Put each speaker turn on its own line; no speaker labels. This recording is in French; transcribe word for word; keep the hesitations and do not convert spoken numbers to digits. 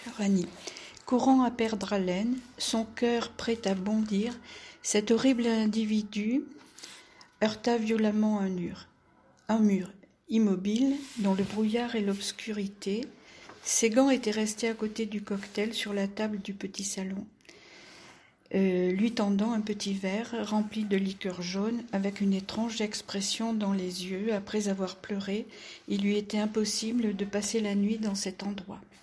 Rani. Courant à perdre haleine, son cœur prêt à bondir, cet horrible individu heurta violemment un mur. Un mur, immobile, dans le brouillard et l'obscurité. Ses gants étaient restés à côté du cocktail sur la table du petit salon, euh, lui tendant un petit verre rempli de liqueur jaune avec une étrange expression dans les yeux. Après avoir pleuré, il lui était impossible de passer la nuit dans cet endroit.